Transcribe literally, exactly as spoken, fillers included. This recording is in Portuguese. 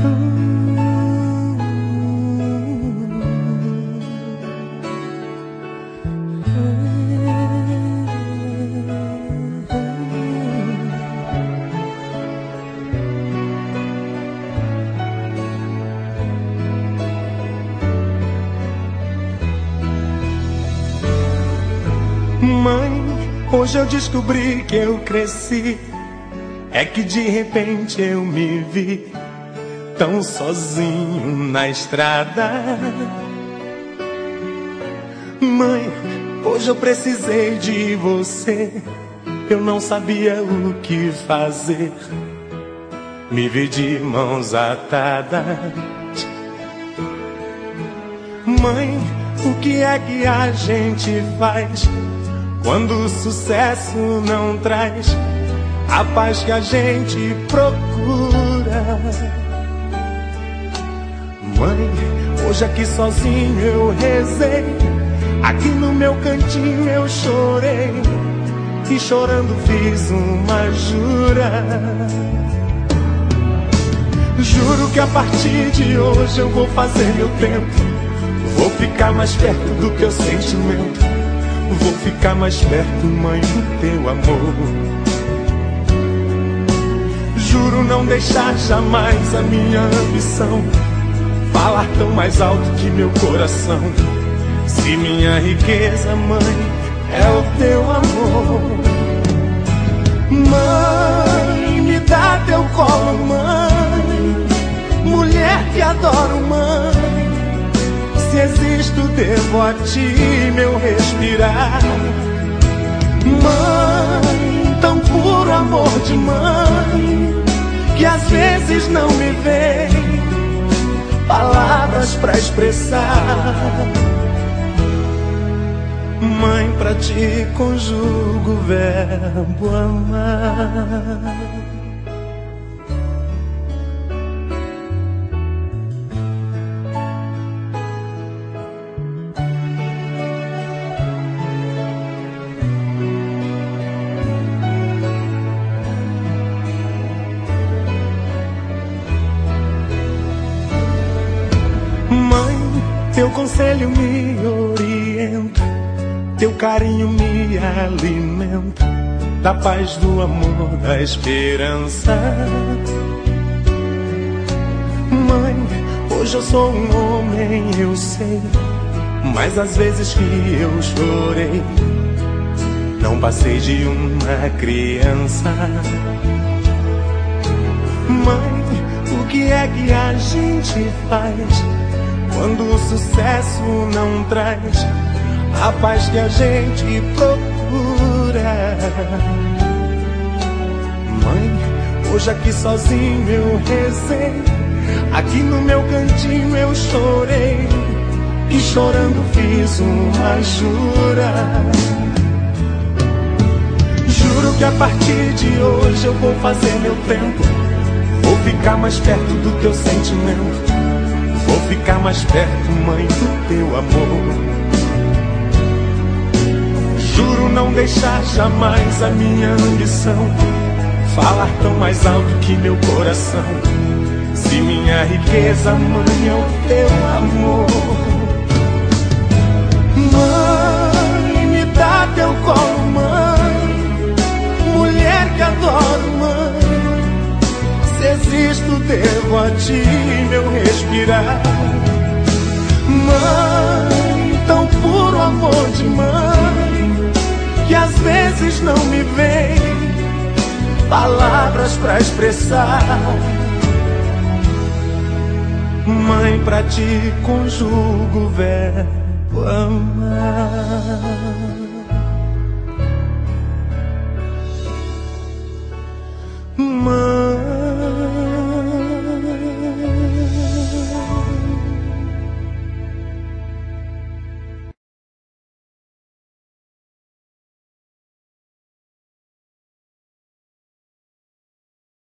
Mãe, hoje eu descobri que eu cresci. É que de repente eu me vi tão sozinho na estrada. Mãe, hoje eu precisei de você. Eu não sabia o que fazer. Me vi de mãos atadas. Mãe, o que é que a gente faz quando o sucesso não traz a paz que a gente procura? Mãe, hoje aqui sozinho eu rezei, aqui no meu cantinho eu chorei, e chorando fiz uma jura. Juro que a partir de hoje eu vou fazer meu tempo. Vou ficar mais perto do teu sentimento. Vou ficar mais perto, mãe, do teu amor. Juro não deixar jamais a minha ambição falar tão mais alto que meu coração. Se minha riqueza, mãe, é o teu amor. Mãe, me dá teu colo, mãe, mulher que adoro, mãe. Se existo, devo a ti meu respirar. Mãe, tão puro amor de mãe, que às vezes não me vem palavras pra expressar. Mãe, pra ti conjugo o verbo amar. Teu conselho me orienta, teu carinho me alimenta, da paz, do amor, da esperança. Mãe, hoje eu sou um homem, eu sei, mas às vezes que eu chorei, não passei de uma criança. Mãe, o que é que a gente faz quando o sucesso não traz a paz que a gente procura? Mãe, hoje aqui sozinho eu rezei, aqui no meu cantinho eu chorei, e chorando fiz uma jura. Juro que a partir de hoje eu vou fazer meu tempo. Vou ficar mais perto do teu sentimento. Vou ficar mais perto, mãe, do teu amor. Juro não deixar jamais a minha ambição falar tão mais alto que meu coração. Se minha riqueza, mãe, é o teu amor. Mãe, me dá teu colo, mãe, mulher que adoro, mãe. Se existo, devo a ti meu respirar. Mãe, tão puro amor de mãe, que às vezes não me vem palavras pra expressar. Mãe, pra ti conjugo o verbo amar. Mãe,